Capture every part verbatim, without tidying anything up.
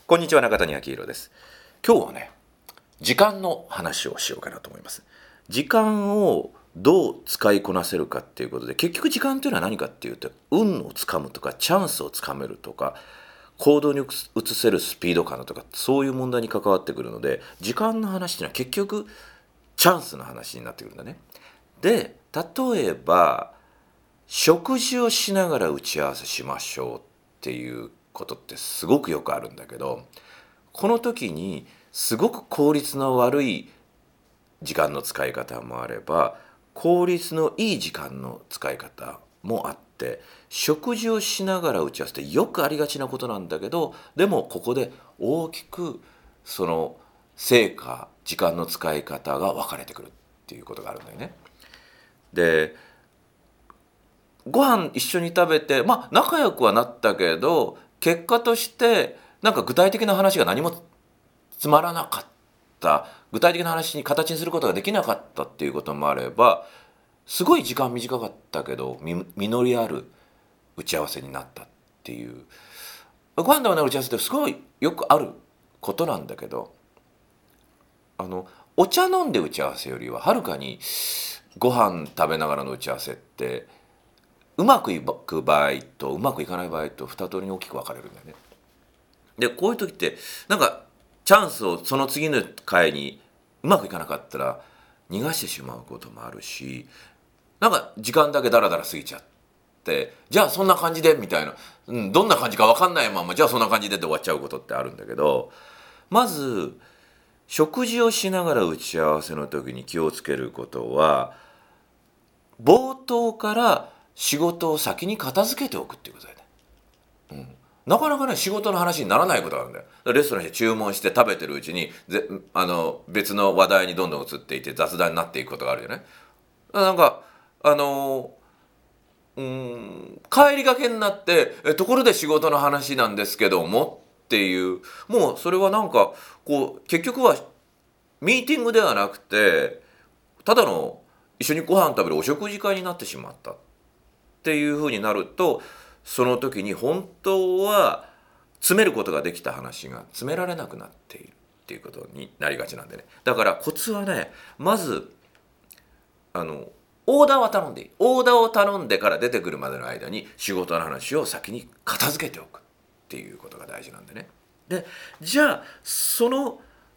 こんにちは、中谷明宏です。今日はね、時間の話をしようかなと思います。時間をどう使いこなせるかっていうことで、結局時間というのは何かっていうと、運をつかむとか、チャンスをつかめるとか、行動に移せるスピード感とか、そういう問題に関わってくるので、時間の話っていうのは結局、チャンスの話になってくるんだね。で、例えば、食事をしながら打ち合わせしましょうっていうことってすごくよくあるんだけど、この時にすごく効率の悪い時間の使い方もあれば、効率のいい時間の使い方もあって、食事をしながら打ち合わせってよくありがちなことなんだけど、でもここで大きくその成果、時間の使い方が分かれてくるっていうことがあるんだよね。で、ご飯一緒に食べて、まあ仲良くはなったけど、結果としてなんか具体的な話が何もつまらなかった、具体的な話に形にすることができなかったっていうこともあれば、すごい時間短かったけど実りある打ち合わせになったっていう、ご飯食べながら打ち合わせってすごいよくあることなんだけど、あのお茶飲んで打ち合わせよりははるかにご飯食べながらの打ち合わせってうまくいく場合とうまくいかない場合と二通りに大きく分かれるんだよね。で、こういう時ってなんかチャンスをその次の回にうまくいかなかったら逃がしてしまうこともあるし、なんか時間だけダラダラ過ぎちゃって、じゃあそんな感じでみたいな、うん、どんな感じか分かんないままじゃあそんな感じでって終わっちゃうことってあるんだけど、まず食事をしながら打ち合わせの時に気をつけることは、冒頭から仕事を先に片付けておくっていうことだよね。うん、なかなかね仕事の話にならないことがあるんだよ。レストランで注文して食べてるうちにぜあの別の話題にどんどん移っていって雑談になっていくことがあるよね。なんかあのうーん帰りがけになってえところで仕事の話なんですけどもっていう、もうそれはなんかこう結局はミーティングではなくてただの一緒にご飯食べるお食事会になってしまったっていうふうになると、その時に本当は詰めることができた話が詰められなくなっているっていうことになりがちなんでね。だからコツはね、まずあのオーダーは頼んでいい。オーダーを頼んでから出てくるまでの間に仕事の話を先に片付けておくっていうことが大事なんでね。で、じゃあその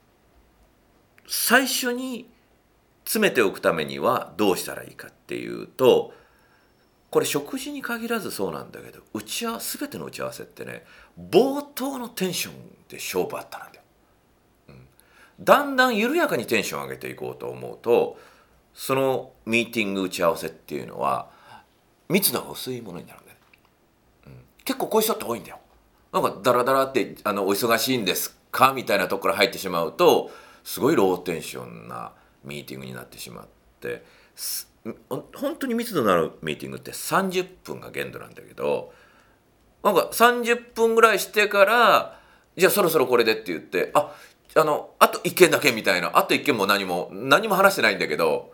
最初に詰めておくためにはどうしたらいいかっていうと、これ食事に限らずそうなんだけど、打ち合わせ全ての打ち合わせってね、冒頭のテンションで勝負あったなんだよ。うん、だんだん緩やかにテンション上げていこうと思うと、そのミーティング打ち合わせっていうのは密度が薄いものになるんだよね。うん、結構こういう人って多いんだよ。なんかダラダラってあのお忙しいんですかみたいなところから入ってしまうと、すごいローテンションなミーティングになってしまって、本当に密度のあるミーティングってさんじゅっぷんが限度なんだけど、なんかさんじゅっぷんぐらいしてからじゃあそろそろこれでって言って、ああのあといっけんだけみたいな、あといっけんも何も何も話してないんだけど、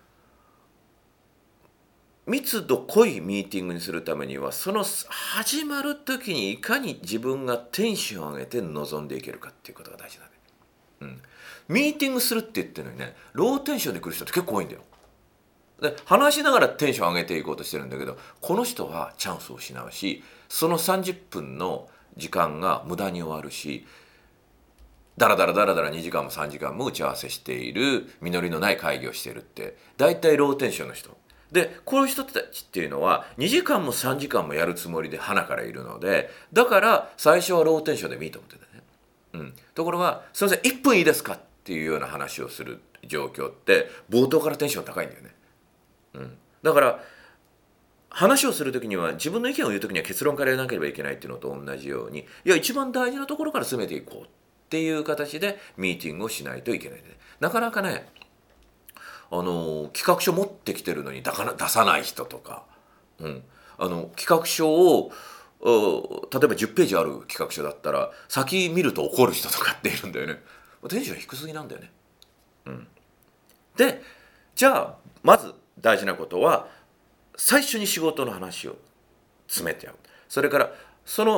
密度濃いミーティングにするためには、その始まる時にいかに自分がテンションを上げて臨んでいけるかっていうことが大事なんだよ。うん、ミーティングするって言ってるのにね、ローテンションで来る人って結構多いんだよ。で話しながらテンション上げていこうとしてるんだけど、この人はチャンスを失うし、そのさんじゅっぷんの時間が無駄に終わるし、だらだらだらだらにじかんもさんじかんも打ち合わせしている、実りのない会議をしているって大体ローテンションの人で、こういう人たちっていうのはにじかんもさんじかんもやるつもりで鼻からいるので、だから最初はローテンションでもいいと思ってたね。うん、ところがすいませんいっぷんいいですかっていうような話をする状況って冒頭からテンション高いんだよね。うん、だから話をするときには自分の意見を言うときには結論から言わなければいけないっていうのと同じように、いや一番大事なところから進めていこうっていう形でミーティングをしないといけないね。なかなかね、あの企画書持ってきてるのに出さない人とか、うん、あの企画書を例えばじゅっページある企画書だったら先見ると怒る人とかっているんだよね。テンション低すぎなんだよね。うん、でじゃあまず大事なことは最初に仕事の話を詰めてやる。それからその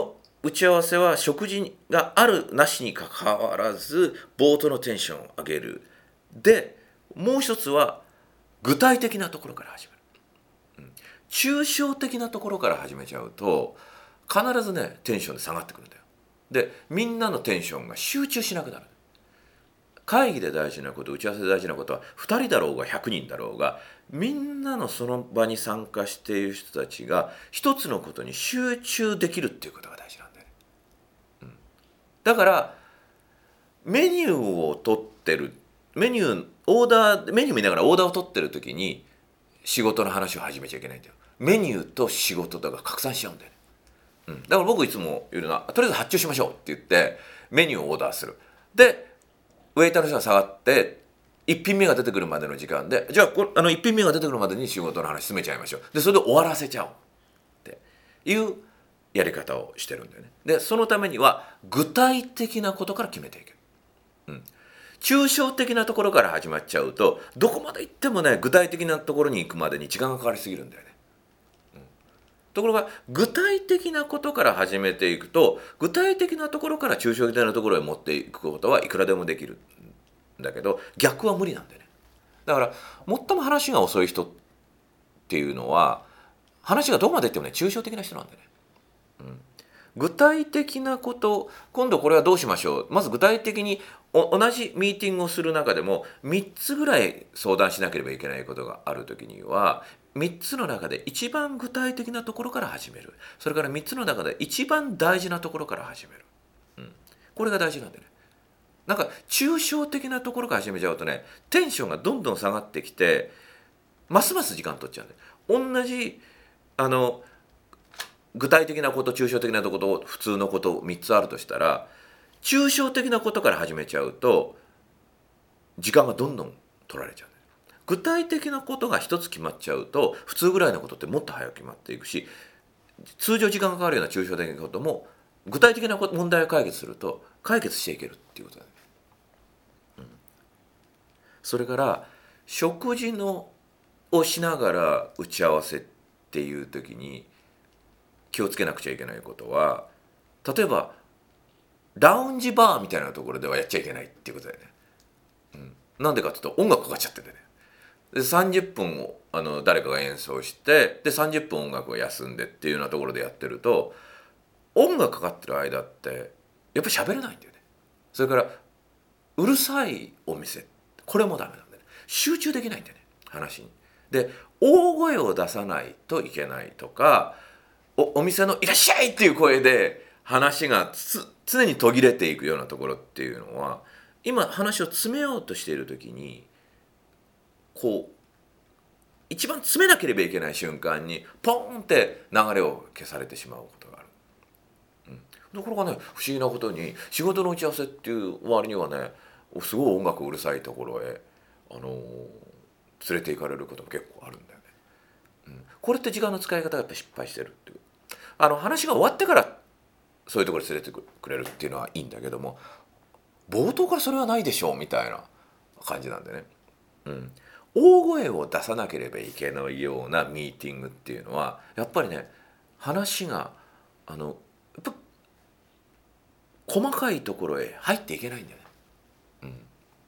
打ち合わせは食事があるなしにかかわらず冒頭のテンションを上げる。でもう一つは具体的なところから始める、うん、抽象的なところから始めちゃうと必ずねテンションで下がってくるんだよ。でみんなのテンションが集中しなくなる。会議で大事なこと、打ち合わせで大事なことはふたりだろうがひゃくにんだろうが、みんなのその場に参加している人たちが一つのことに集中できるっていうことが大事なんだよね、うん、だからメニューを取ってるメニューオーダーメニュー見ながらオーダーを取ってる時に仕事の話を始めちゃいけないんだよ。メニューと仕事とか拡散しちゃうんだよね、うん、だから僕いつも言うのはとりあえず発注しましょうって言ってメニューをオーダーする。でウェイターの人が下がっていっぴんめが出てくるまでの時間で、じゃあこあのいっぴんめが出てくるまでに仕事の話進めちゃいましょう。でそれで終わらせちゃおうっていうやり方をしてるんだよね。でそのためには具体的なことから決めていく、うん、抽象的なところから始まっちゃうとどこまで行ってもね具体的なところに行くまでに時間がかかりすぎるんだよね、うん、ところが具体的なことから始めていくと具体的なところから抽象的なところへ持っていくことはいくらでもできるんだけど逆は無理なんだよね。だから最も話が遅い人っていうのは話がどこまでいってもね抽象的な人なんだよね、うん、具体的なこと今度これはどうしましょう。まず具体的に同じミーティングをする中でもみっつぐらい相談しなければいけないことがあるときにはみっつの中で一番具体的なところから始める。それからみっつの中で一番大事なところから始める、うん、これが大事なんだよね。なんか抽象的なところから始めちゃうとねテンションがどんどん下がってきてますます時間取っちゃうんだよ。同じあの具体的なこと抽象的なこと普通のことみっつあるとしたら抽象的なことから始めちゃうと時間がどんどん取られちゃう。具体的なことが一つ決まっちゃうと普通ぐらいのことってもっと早く決まっていくし、通常時間がかかるような抽象的なことも具体的な問題を解決すると解決していけるっていうことだね、うん、それから食事のをしながら打ち合わせっていう時に気をつけなくちゃいけないことは例えばラウンジバーみたいなところではやっちゃいけないっていうことだよね、うん、なんでかっていうと音楽かかっちゃってんだよね。でさんじゅっぷんをあの誰かが演奏してでさんじゅっぷん音楽を休んでっていうようなところでやってると音楽かかってる間ってやっぱり喋れないんだよね。それからうるさいお店これもダメなんだよね。集中できないんだよね話に。で大声を出さないといけないとか お, お店のいらっしゃいっていう声で話がつ常に途切れていくようなところっていうのは今話を詰めようとしている時にこう一番詰めなければいけない瞬間にポーンって流れを消されてしまうことがある、うん、ところがね不思議なことに仕事の打ち合わせっていう割にはねすごい音楽うるさいところへ、あのー、連れて行かれることも結構あるんだよね、うん、これって時間の使い方がやっぱ失敗してるっていう。あの話が終わってからそういうところに連れてくれるっていうのはいいんだけども冒頭からそれはないでしょうみたいな感じなんでね、うん、大声を出さなければいけないようなミーティングっていうのはやっぱりね話があのやっぱ細かいところへ入っていけないんだよね、うん、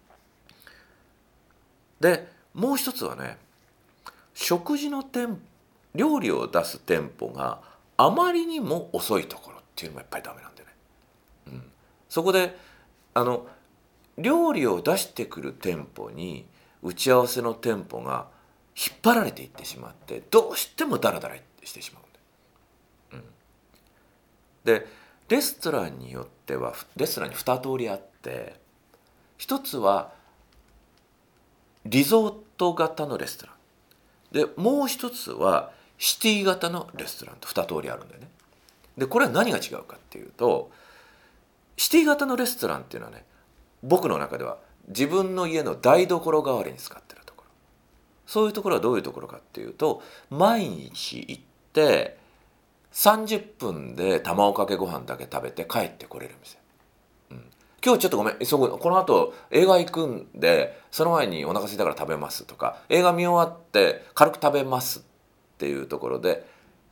でもう一つはね食事のテン料理を出すテンポがあまりにも遅いところっていうのもやっぱりダメなんだよね、うん、そこであの料理を出してくるテンポに打ち合わせのテンポが引っ張られていってしまってどうしてもダラダラしてしまうんだよ、うん、でレストランによってはレストランにに通りあって一つはリゾート型のレストランでもう一つはシティ型のレストランとに通りあるんだよね。でこれは何が違うかっていうとシティ型のレストランっていうのはね僕の中では自分の家の台所代わりに使ってるところ。そういうところはどういうところかっていうと毎日行ってさんじゅっぷんで卵かけご飯だけ食べて帰ってこれる店、うん、今日ちょっとごめん急ぐこの後映画行くんでその前にお腹空いたから食べますとか映画見終わって軽く食べますっていうところで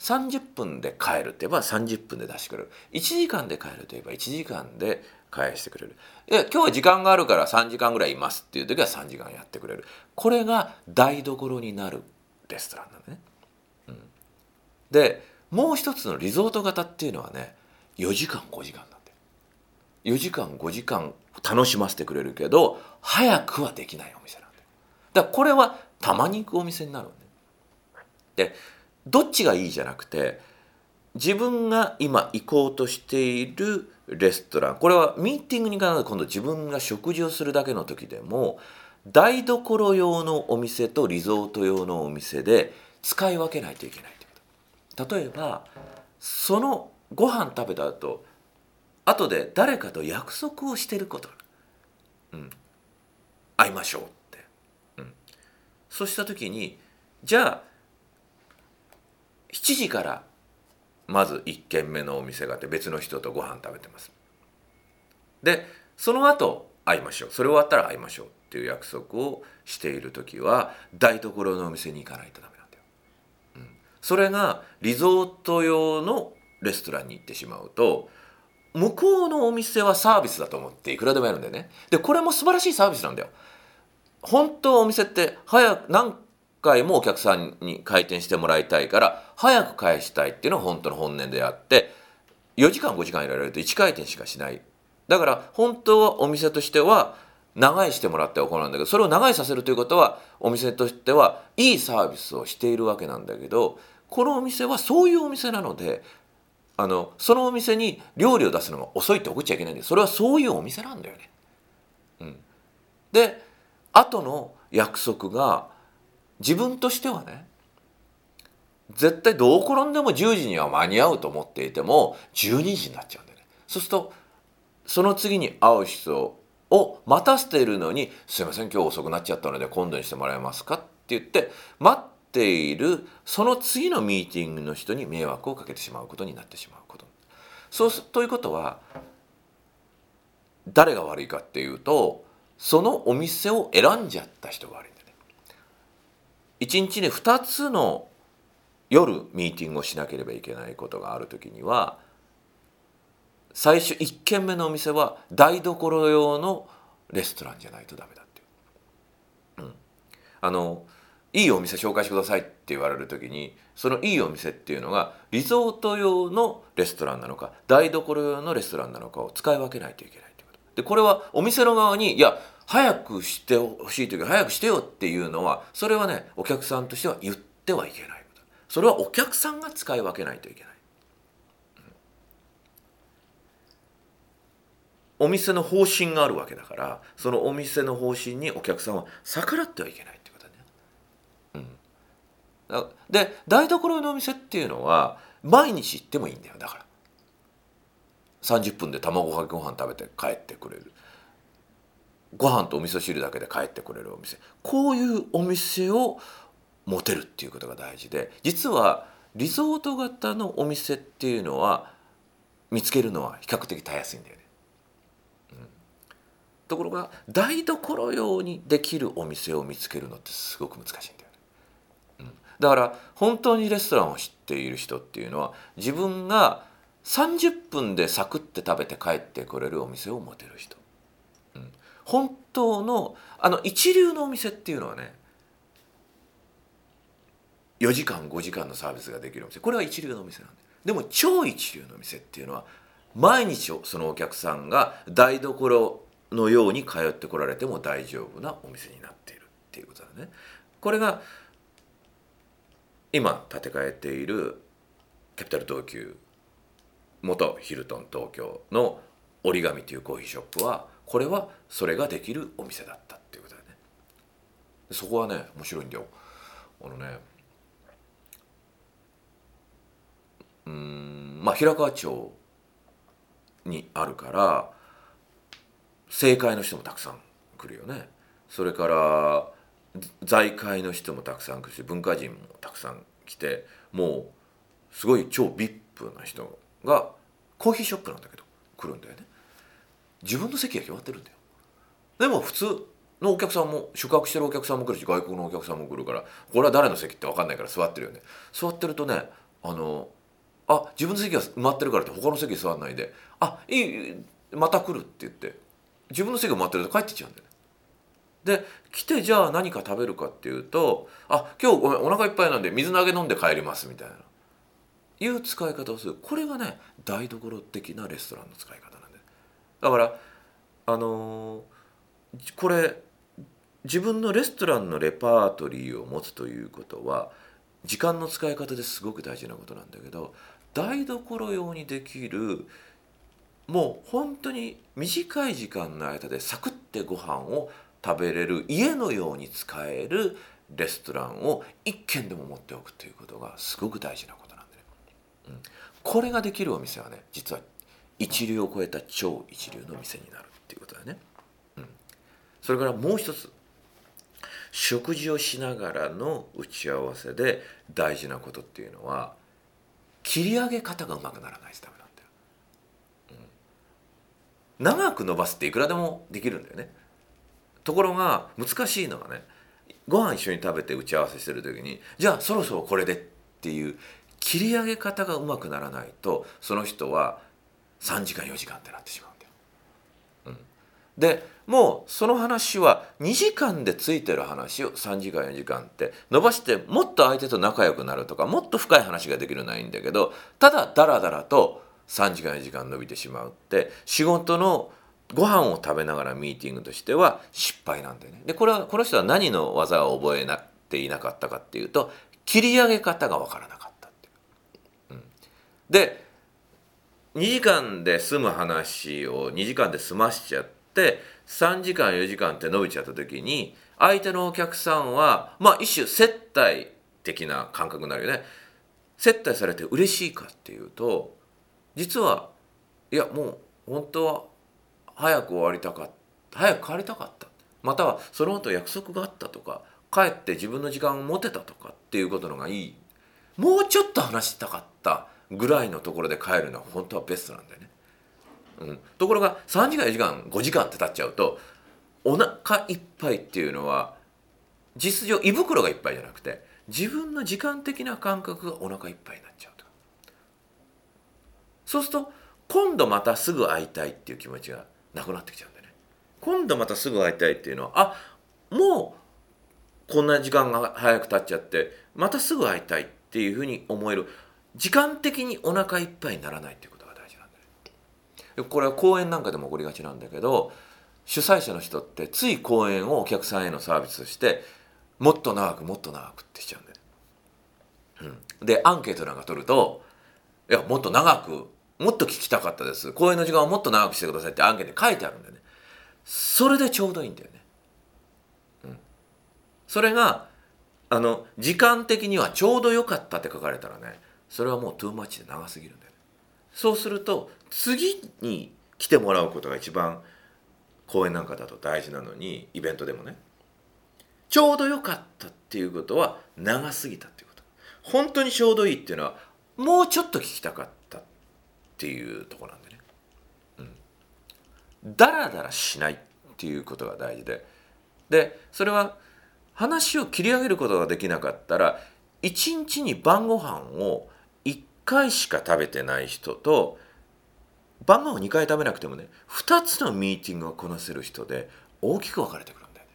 さんじゅっぷんで帰るって言えばさんじゅっぷんで出してくれる。いちじかんで帰ると言えばいちじかんで返してくれる。いや今日は時間があるからさんじかんぐらいいますっていう時はさんじかんやってくれる。これが台所になるレストランなんだね。うん、でもう一つのリゾート型っていうのはね、よじかんごじかんなんで、よじかんごじかん楽しませてくれるけど早くはできないお店なんだよ。だからこれはたまに行くお店になるんで、でどっちがいいじゃなくて、自分が今行こうとしているレストラン、これはミーティングに行かないと今度自分が食事をするだけの時でも台所用のお店とリゾート用のお店で使い分けないといけないってこと。例えばそのご飯食べた後後で誰かと約束をしてること、うん、会いましょうって、うん、そうした時にじゃあしちじからまずいっけんめのお店があって別の人とご飯食べてます。でその後会いましょう、それ終わったら会いましょうっていう約束をしている時は台所のお店に行かないとダメなんだよ。うん、それがリゾート用のレストランに行ってしまうと、向こうのお店はサービスだと思っていくらでもやるんだよね。でこれも素晴らしいサービスなんだよ。本当お店って早く何回もお客さんに回転してもらいたいから早く返したいっていうのが本当の本音であって、よじかんごじかんいられるといち回転しかしない。だから本当はお店としては長居してもらって行うんだけど、それを長居させるということはお店としてはいいサービスをしているわけなんだけど、このお店はそういうお店なので、あのそのお店に料理を出すのが遅いって怒っちゃいけないんで、それはそういうお店なんだよね。うん、で後の約束が自分としてはね、絶対どう転んでもじゅうじには間に合うと思っていてもじゅうにじになっちゃうんだよね。そうするとその次に会う人を待たせているのに「すいません今日遅くなっちゃったので今度にしてもらえますか」って言って待っているその次のミーティングの人に迷惑をかけてしまうことになってしまうこと。そうすということは誰が悪いかっていうと、そのお店を選んじゃった人が悪いんだよね。いちにちにふたつの夜ミーティングをしなければいけないことがあるときには、最初いっけんめのお店は台所用のレストランじゃないとダメだっていう、うん、あのいいお店紹介してくださいって言われるときに、そのいいお店っていうのがリゾート用のレストランなのか台所用のレストランなのかを使い分けないといけないということで、これはお店の側にいや早くしてほしいときは早くしてよっていうのは、それはねお客さんとしては言ってはいけないこと。それはお客さんが使い分けないといけない。お店の方針があるわけだから、そのお店の方針にお客さんは逆らってはいけないってことだね。うん、で台所のお店っていうのは毎日行ってもいいんだよ。だからさんじゅっぷんで卵かけご飯食べて帰ってくれる、ご飯とお味噌汁だけで帰ってくれるお店、こういうお店を持てるっていうことが大事で、実はリゾート型のお店っていうのは見つけるのは比較的たやすいんだよね。ところが台所用にできるお店を見つけるのってすごく難しいんだよね。うん、だから本当にレストランを知っている人っていうのは自分がさんじゅっぷんでサクッて食べて帰ってくれるお店を持てる人、うん、本当のあの一流のお店っていうのはね、よじかんごじかんのサービスができるお店、これは一流のお店なんだよ。でも超一流のお店っていうのは毎日そのお客さんが台所のように通ってこられても大丈夫なお店になっているっていうことだね。これが今建て替えているキャピタル東急元ヒルトン東京の折り紙というコーヒーショップは、これはそれができるお店だったっていうことだね。そこはね面白いんだよ。あのねうーんまあ平川町にあるから政界の人もたくさん来るよね。それから財界の人もたくさん来るし、文化人もたくさん来て、もうすごい超 ブイアイピー な人がコーヒーショップなんだけど来るんだよね。自分の席が決まってるんだよ。でも普通のお客さんも宿泊してるお客さんも来るし、外国のお客さんも来るから、これは誰の席って分かんないから座ってるよね。座ってるとね、 あのあ自分の席が埋まってるからって他の席座らないで、あいいいいまた来るって言って自分の席が埋まってると帰ってっちゃうんだよね。で来てじゃあ何か食べるかっていうと、あ今日ごめんお腹いっぱいなんで水投げ飲んで帰りますみたいないう使い方をする。これがね台所的なレストランの使い方なんで、だからあのーこれ自分のレストランのレパートリーを持つということは時間の使い方ですごく大事なことなんだけど、台所用にできるもう本当に短い時間の間でサクッてご飯を食べれる家のように使えるレストランを一軒でも持っておくということがすごく大事なことなんでね、うん、これができるお店はね実は一流を超えた超一流の店になるっていうことだね、うん、それからもう一つ、食事をしながらの打ち合わせで大事なことっていうのは切り上げ方がうまくならないとダメなんだよ。長く伸ばすっていくらでもできるんだよね。ところが難しいのはね、ご飯一緒に食べて打ち合わせしてる時にじゃあそろそろこれでっていう切り上げ方がうまくならないとその人はさんじかんよじかんってなってしまうんだよ、うん、でもうその話はにじかんでついてる話をさんじかんよじかんって伸ばしてもっと相手と仲良くなるとかもっと深い話ができるのはいいんだけど、ただダラダラとさんじかんよじかん伸びてしまうって仕事のご飯を食べながらミーティングとしては失敗なんだよね。でこれはこの人は何の技を覚えなっていなかったかっていうと切り上げ方が分からなかったっていう、うん、でにじかんで済む話をにじかんで済ましちゃってさんじかんよじかんって伸びちゃった時に相手のお客さんはまあ一種接待的な感覚になるよね。接待されて嬉しいかっていうと実はいやもう本当は早く終わりたかった早く帰りたかった、またはその後約束があったとか帰って自分の時間を持てたとかっていうことのがいい、もうちょっと話したかったぐらいのところで帰るのは本当はベストなんだよね、うん、ところがさんじかんよじかんごじかんって経っちゃうとお腹いっぱいっていうのは実情胃袋がいっぱいじゃなくて自分の時間的な感覚がお腹いっぱいになっちゃうと、そうすると今度またすぐ会いたいっていう気持ちがなくなってきちゃうんだよね。今度またすぐ会いたいっていうのはあもうこんな時間が早く経っちゃってまたすぐ会いたいっていうふうに思える時間的にお腹いっぱいにならないっていうことが大事なんだよ。これは講演なんかでも起こりがちなんだけど主催者の人ってつい講演をお客さんへのサービスとしてもっと長くもっと長くってしちゃうんだよね、うん、でアンケートなんか取るといやもっと長くもっと聞きたかったです、講演の時間をもっと長くしてくださいってアンケートに書いてあるんだよね。それでちょうどいいんだよね、うん、それがあの時間的にはちょうど良かったって書かれたらねそれはもうトゥーマッチで長すぎるんだよね。そうすると次に来てもらうことが一番講演なんかだと大事なのにイベントでもねちょうど良かったっていうことは長すぎたっていうこと、本当にちょうどいいっていうのはもうちょっと聞きたかったっていうところなんでね、うん、だらだらしないっていうことが大事で、でそれは話を切り上げることができなかったらいちにちに晩ご飯をいっかいしか食べてない人と晩ご飯をにかい食べなくてもねふたつのミーティングをこなせる人で大きく分かれてくるんだよね、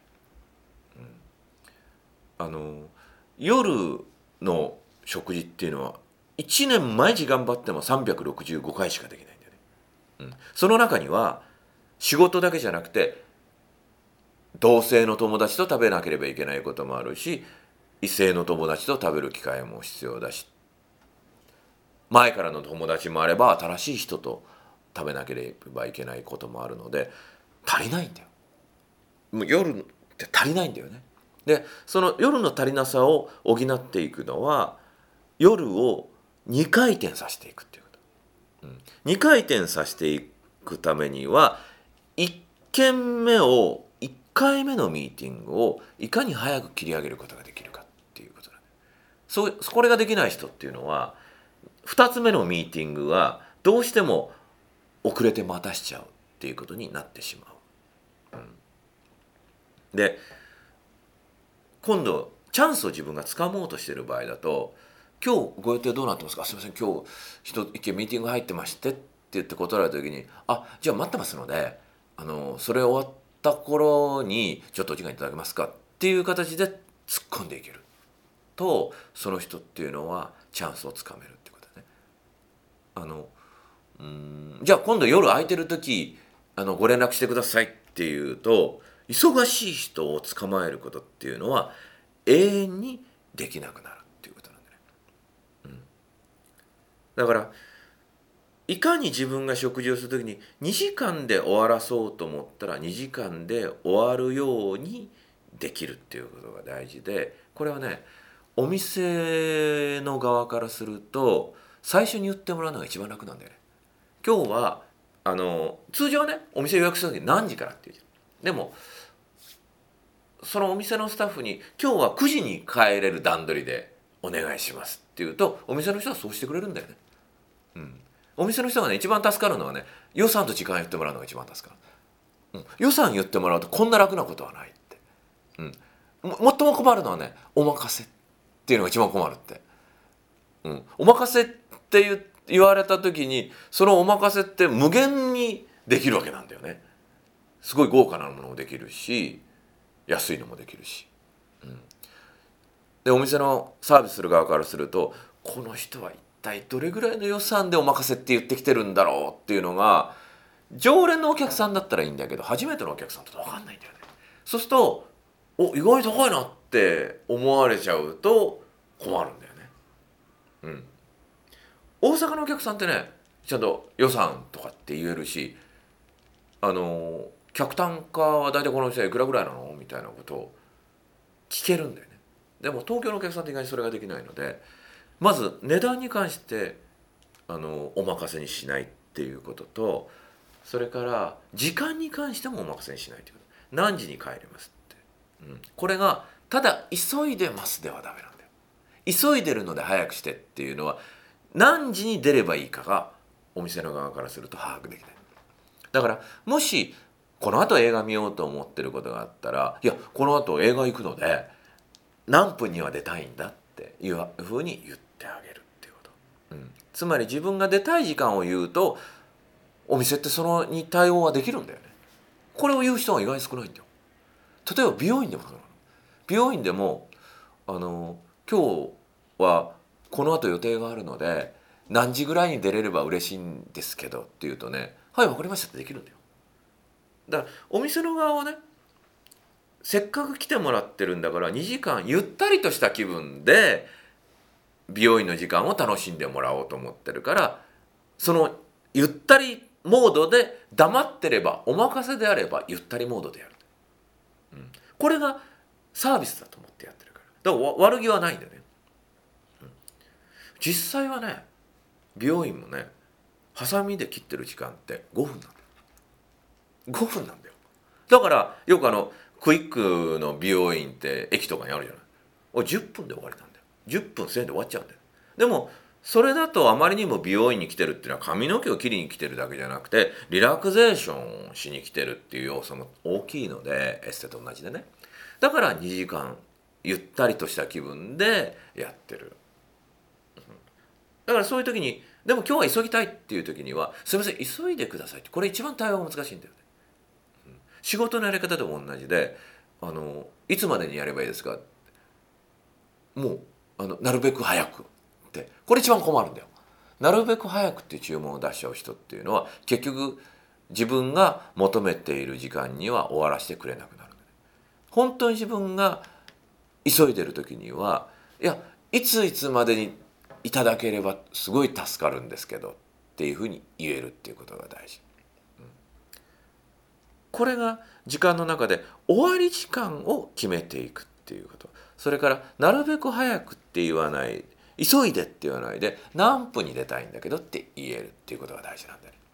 うん、あの夜の食事っていうのはいちねん毎日頑張ってもさんびゃくろくじゅうごかいしかできないんだよね、うん、その中には仕事だけじゃなくて同性の友達と食べなければいけないこともあるし異性の友達と食べる機会も必要だし前からの友達もあれば新しい人と食べなければいけないこともあるので足りないんだよ。もう夜って足りないんだよね。でその夜の足りなさを補っていくのは夜をにかい転させていくっていうこと、うん、にかい転させていくためにはいっけんめをいっかいめのミーティングをいかに早く切り上げることができるかっていうことなんだ。そうこれができない人っていうのはふたつめのミーティングはどうしても遅れて待たしちゃうっていうことになってしまう、うん、で今度チャンスを自分が掴もうとしている場合だと今日ご予定どうなってますか？すいません、今日一一件ミーティング入ってましてって言って断られた時に、あ、じゃあ待ってますので、あのそれ終わった頃にちょっとお時間いただけますかっていう形で突っ込んでいけると、その人っていうのはチャンスをつかめるっていうことね。あのうーんじゃあ今度夜空いてる時あのご連絡してくださいっていうと、忙しい人を捕まえることっていうのは永遠にできなくなるっていうことなんだね。だからいかに自分が食事をするときににじかんで終わらそうと思ったらにじかんで終わるようにできるっていうことが大事で、これはね、お店の側からすると最初に言ってもらうのが一番楽なんだよね。今日はあの通常ね、お店予約するとき何時からって言うじゃん。でもそのお店のスタッフに今日はくじに帰れる段取りでお願いしますって言うと、お店の人はそうしてくれるんだよね。うん、お店の人がね一番助かるのはね、予算と時間言ってもらうのが一番助かる、うん、予算言ってもらうとこんな楽なことはないって、うん、も最も困るのはね、お任せっていうのが一番困るって、うん、お任せって言言われた時にそのお任せって無限にできるわけなんだよね。すごい豪華なものもできるし安いのもできるし、うん、でお店のサービスする側からすると、この人は一体どれぐらいの予算でお任せって言ってきてるんだろうっていうのが、常連のお客さんだったらいいんだけど初めてのお客さんだと分かんないんだよね。そうするとお意外に高いなって思われちゃうと困るんだよね。うん、大阪のお客さんってね、ちゃんと予算とかって言えるし、あの客単価は大体この店いくらぐらいなのみたいなことを聞けるんだよね。でも東京のお客さんって意外にそれができないので、まず値段に関してあのお任せにしないっていうことと、それから時間に関してもお任せにしないということ。何時に帰りますって、うん、これがただ急いでますではダメなんだよ。急いでるので早くしてっていうのは、何時に出ればいいかがお店の側からすると把握できない。だからもしこの後映画見ようと思ってることがあったら、いやこの後映画行くので何分には出たいんだっていうふうに言ってあげるっていうこと、うん、つまり自分が出たい時間を言うとお店ってそのに対応はできるんだよね。これを言う人が意外に少ないんだよ。例えば美容院でもそうなの。美容院でもあの今日はこの後予定があるので何時ぐらいに出れれば嬉しいんですけどって言うとね、はい分かりましたってできるんだよ。だからお店の側はね、せっかく来てもらってるんだからにじかんゆったりとした気分で美容院の時間を楽しんでもらおうと思ってるから、そのゆったりモードで黙ってればお任せであればゆったりモードでやる、うん、これがサービスだと思ってやってるから、だから悪気はないんだよね、うん、実際はね、美容院もねハサミで切ってる時間ってごふんなんだよ。ごふんなんだよ。だからよくあのクイックの美容院って駅とかにあるじゃない。おいじゅっぷんで終わりなんだよ。じゅっぷんせんで終わっちゃうんだよ。でもそれだとあまりにも美容院に来てるっていうのは髪の毛を切りに来てるだけじゃなくてリラクゼーションしに来てるっていう要素も大きいので、エステと同じでね。だからにじかんゆったりとした気分でやってる。だからそういう時に、でも今日は急ぎたいっていう時にはすみません急いでくださいって、これ一番対応が難しいんだよね。仕事のやり方でも同じで、あのいつまでにやればいいですか、もうあのなるべく早くって、これ一番困るんだよ。なるべく早くっていう注文を出しちゃう人っていうのは結局自分が求めている時間には終わらせてくれなくなる。本当に自分が急いでる時にはいやいついつまでにいただければすごい助かるんですけどっていうふうに言えるっていうことが大事。これが時間の中で終わり時間を決めていくっていうこと。それからなるべく早くって言わない、急いでって言わないで何分に出たいんだけどって言えるっていうことが大事なんだよね。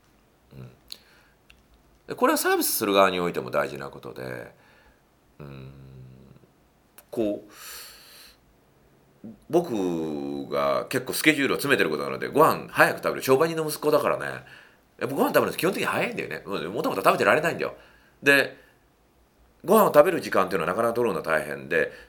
うん、これはサービスする側においても大事なことで、うん、こう僕が結構スケジュールを詰めてることなので、ご飯早く食べる商売人の息子だからね、やっぱご飯食べるの基本的に早いんだよね。もともと食べてられないんだよ。でご飯を食べる時間っていうのはなかなか取るのは大変で、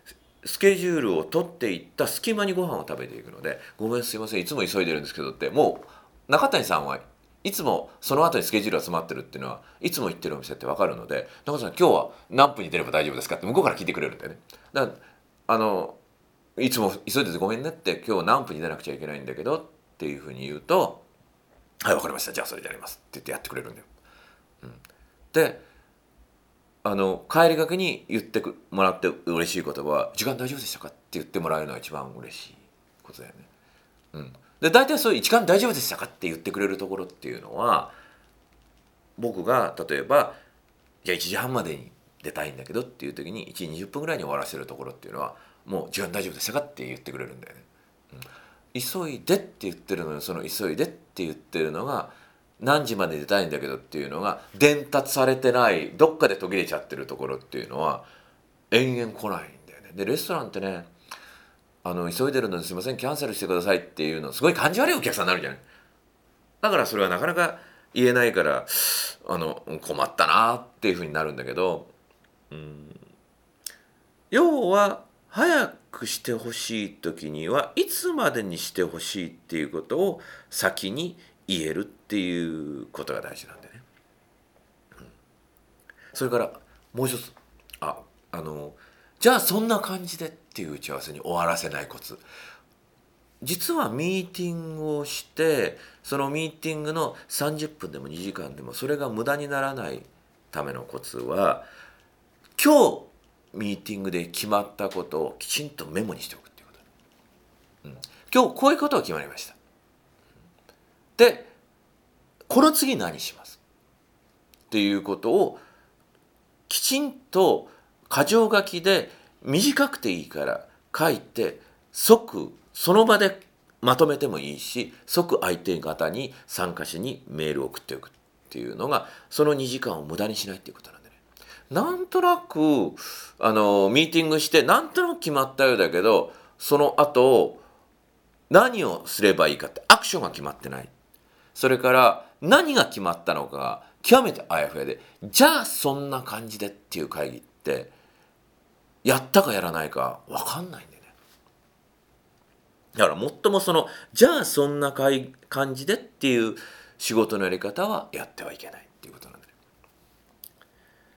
スケジュールを取っていった隙間にご飯を食べていくので、ごめんすいませんいつも急いでるんですけどって、もう中谷さんはいつもその後にスケジュールが詰まってるっていうのはいつも行ってるお店って分かるので、中谷さん今日は何分に出れば大丈夫ですかって向こうから聞いてくれるんだよね。だからあのいつも急いでてごめんねって、今日何分に出なくちゃいけないんだけどっていうふうに言うと、はい分かりましたじゃあそれでやりますって言ってやってくれるんだよ。うん、であの帰りがけに言ってもらって嬉しい言葉は「時間大丈夫でしたか?」って言ってもらえるのが一番嬉しいことだよね。うん、で大体そういう「時間大丈夫でしたか?」って言ってくれるところっていうのは、僕が例えばじゃあいちじはんまでに出たいんだけどっていう時にいちじにじゅっぷんぐらいに終わらせるところっていうのはもう「時間大丈夫でしたか?」って言ってくれるんだよね。うん、急いでって言ってるのに、その急いでって言ってるのが何時まで出たいんだけどっていうのが伝達されてない、どっかで途切れちゃってるところっていうのは延々来ないんだよね。でレストランってね、あの急いでるのですいませんキャンセルしてくださいっていうのすごい感じ悪いお客さんになるじゃない。だからそれはなかなか言えないからあの困ったなっていうふうになるんだけど、うん、要は早くしてほしい時にはいつまでにしてほしいっていうことを先に言えるっていうことが大事なんでね。うん、それからもう一つ、ああのじゃあそんな感じでっていう打ち合わせに終わらせないコツ。実はミーティングをしてそのミーティングのさんじゅっぷんでもにじかんでもそれが無駄にならないためのコツは、今日ミーティングで決まったことをきちんとメモにしておくっていうこと、うん、今日こういうことが決まりました。でこの次何しますっていうことをきちんと箇条書きで短くていいから書いて、即その場でまとめてもいいし即相手方に参加者にメールを送っておくっていうのがそのにじかんを無駄にしないっていうことなんでね。なんとなくあのミーティングしてなんとなく決まったようだけど、その後何をすればいいかってアクションが決まってない。それから何が決まったのかが極めてあやふやで、じゃあそんな感じでっていう会議ってやったかやらないか分かんないんだよね。だから最もそのじゃあそんな感じでっていう仕事のやり方はやってはいけないっていうことなんでね。